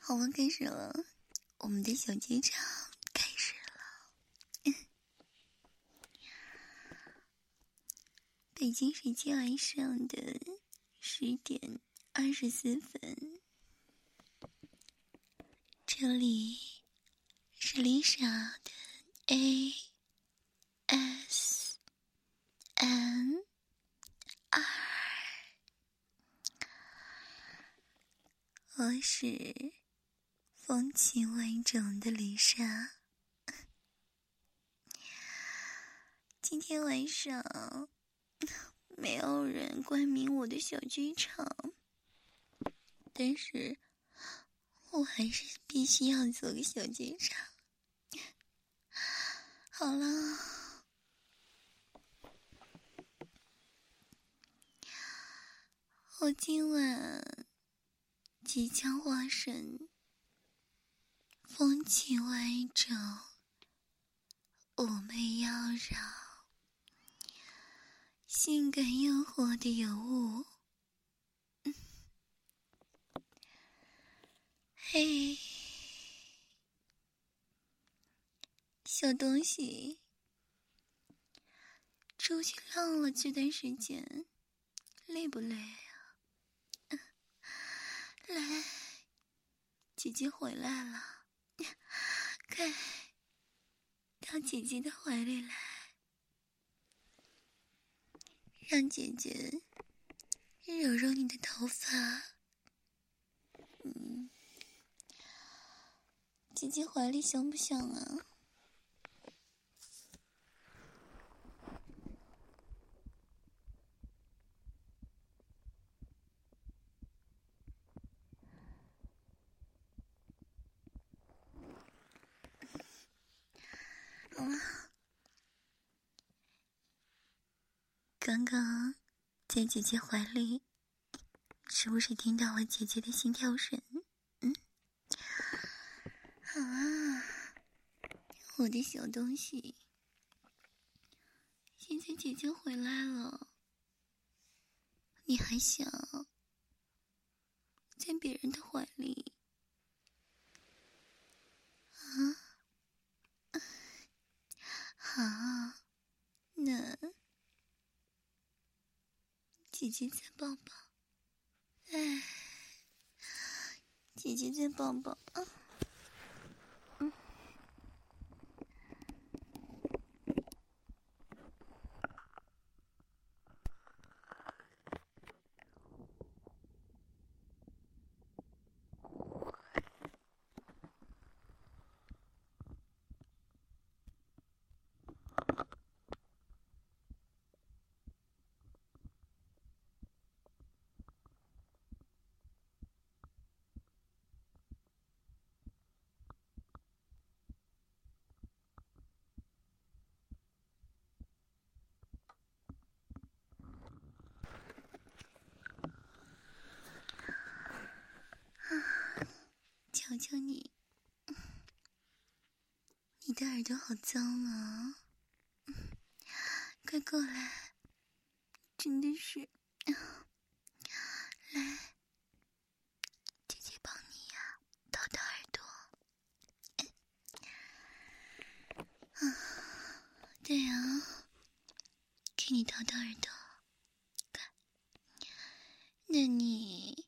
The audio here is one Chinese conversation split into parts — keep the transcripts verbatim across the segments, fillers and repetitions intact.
好了，开始了，我们的小剧场开始了。北京时间晚上的十点二十四分，这里是 Lisa 的 A S M R， 我是风情万种的丽莎。今天晚上没有人冠名我的小剧场，但是我还是必须要做个小剧场。好了，我今晚即将化身风情万种、妩媚妖娆、性感诱惑的尤物。嘿，小东西，出去浪了这段时间，累不累啊？来，姐姐回来了，快到姐姐的怀里来，让姐姐揉揉你的头发。嗯，姐姐怀里香不香啊？好了，刚刚在姐姐怀里，是不是听到了姐姐的心跳声？嗯，好啊，我的小东西，现在姐姐回来了，你还想在别人的怀里啊？好，那姐姐再抱抱，哎，姐姐再抱抱啊，嗯。求求你，你的耳朵好脏啊，快过来，真的是，来，姐姐帮你呀，掏掏耳朵。啊，对啊，给你掏掏耳朵，看，那你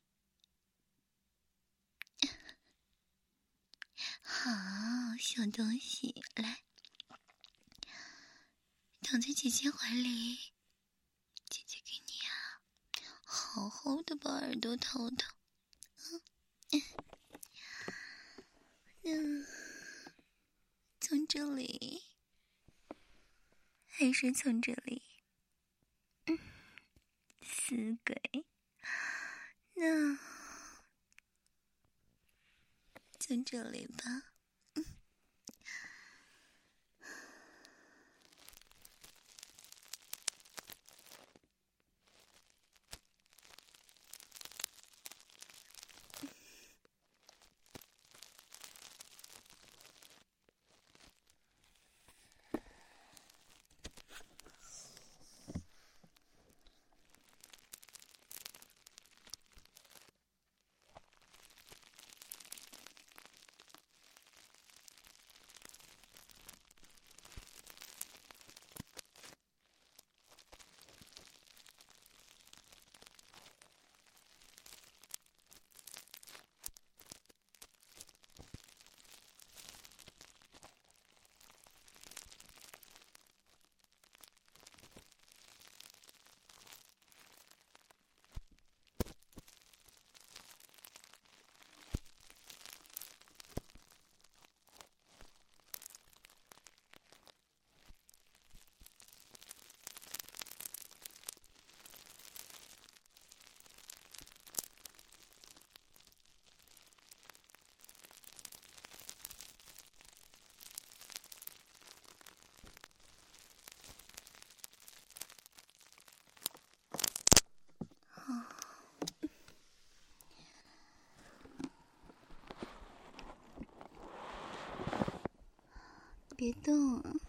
好，小东西，来，躺在姐姐怀里，姐姐给你啊，好好的把耳朵掏掏。嗯，嗯，从这里，还是从这里？嗯，死鬼，那从这里吧。 别动啊！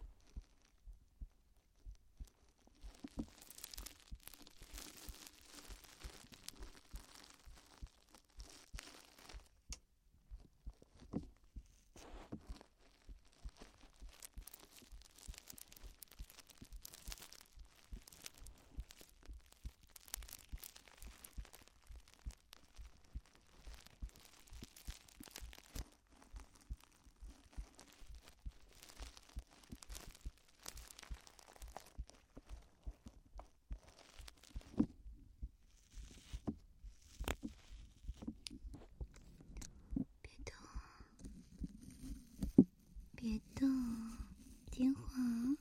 别动，听话。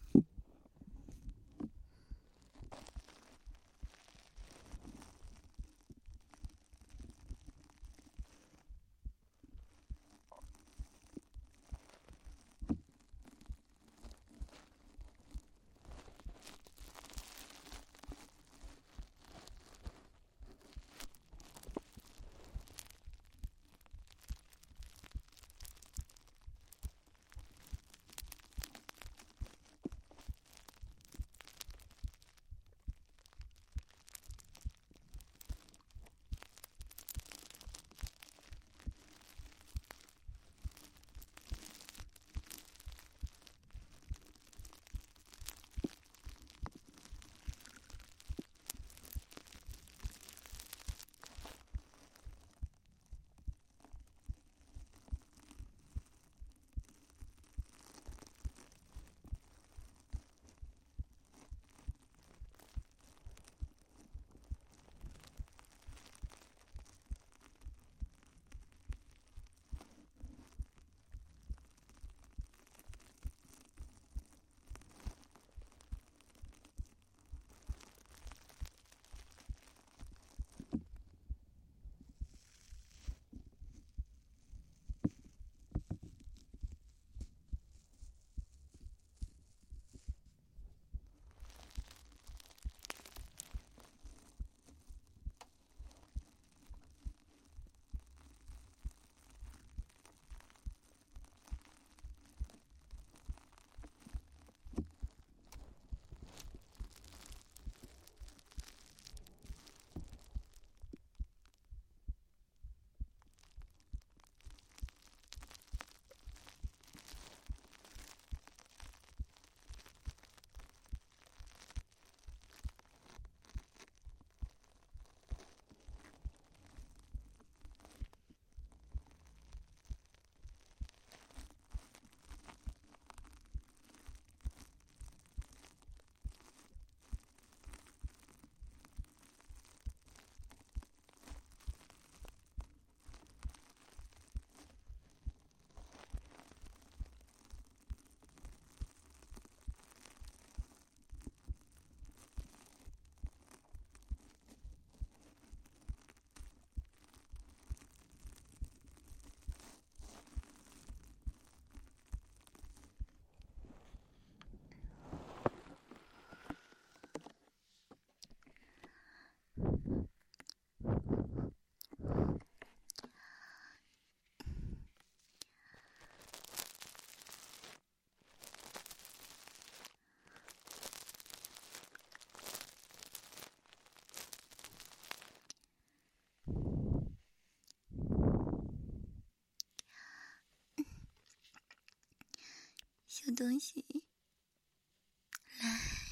小东西，来，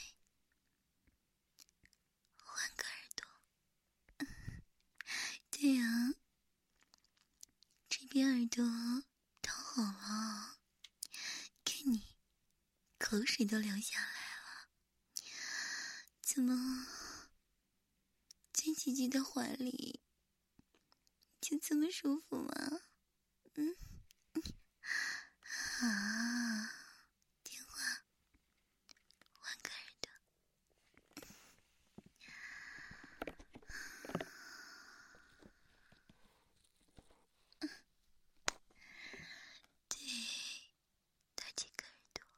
换个耳朵。对呀、啊，这边耳朵躺好了，看你口水都流下来了，怎么在姐姐的怀里就这么舒服吗？嗯，啊，听话，换个耳朵。对，多几个耳朵。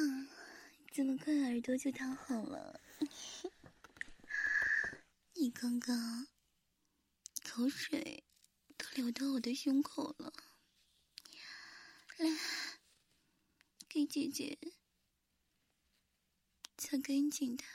嗯，这么快耳朵就躺好了？你刚刚口水都流到我的胸口了，来，给姐姐擦干净的。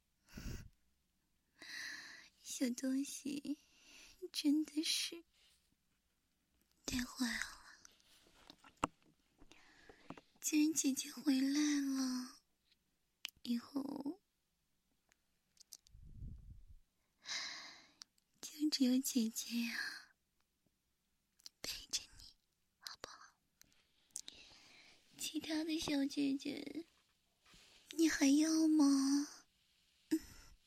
小东西真的是太坏了，既然姐姐回来了，以后就只有姐姐呀、啊、陪着你，好不好？其他的小姐姐你还要吗？嗯，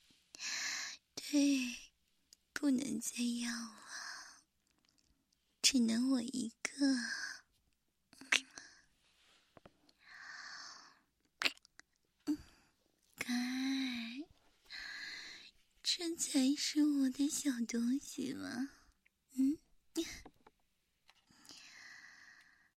对，不能再要了，只能我一个。该，这才是我的小东西了。